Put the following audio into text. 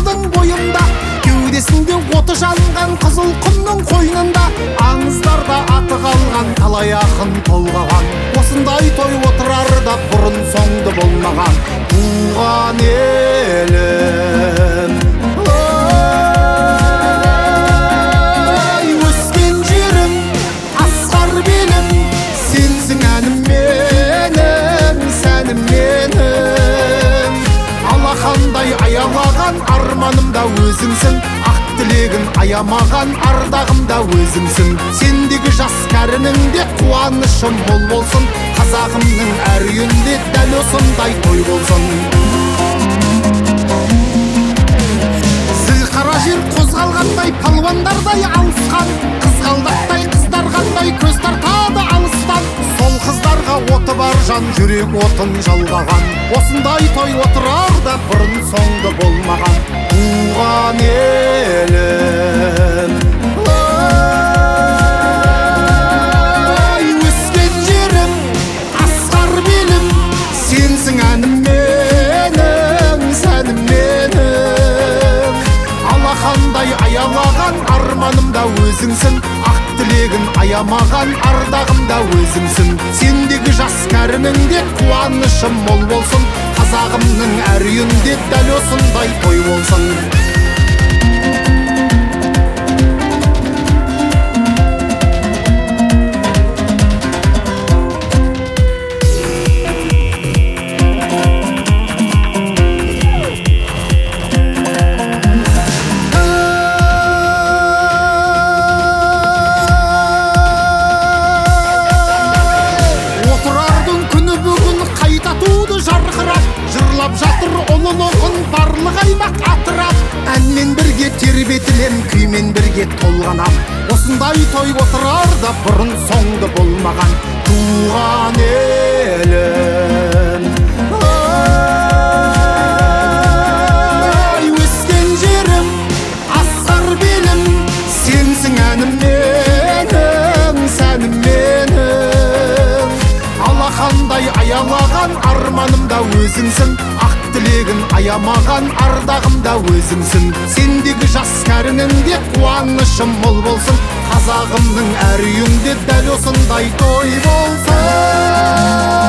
қыздың бойында, кеудесінде оты жанған қызыл құмның қойнында. Аңыздарда аты қалған талай ақын толғаған, осындай той отырарда бұрын соңды болмаған. Туған елім, ой, өскен жерім, асқар белім, сенсің әнім менің, сәнім менің. Алақандай аялаған арманым да өзіңсің, ақ тілегін аямаған ардағым да өзіңсің. Сендегі жас кәрінің де қуанышым мол болсын, қазағымның әр үйінде дәл осындай той болсын. Зілқара жер қозғалғандай, палуандардай алысқан, қызғалдақтай қыздар қандай көз тартады алыстан. Сол қыздарға оты бар жан, жүрек отын жалғаған, осындай той отырарда бұрын соңды болмаған. Туған елім, ой, өскен жерім, асқар белім, сенсің әнім менің, сәнім менің. Алақандай аялаған арманым да өзіңсің, ақ тілегін аямаған ардағым да өзіңсің. Сендегі жас кәрінің де қуанышым мол болсын, қазағымның әр үйінде дәл осындай той болсын. Жырлап жатыр ұлылығын барлық аймақ атырап, әнмен бірге тербетілем, күймен бірге толғанам. Осындай той отырарда бұрын соңды болмаған. Туған елім, ой, өскен жерім, асқар белім, сенсің әнім менің, сәнім менің. Алақандай аялаған арманым да өзіңсің, ақ тілегін аямаған ардағым да өзіңсің. Сендегі жас кәрінің де қуанышым мол болсын, қазағымның әр үйінде дәл осындай той болсын.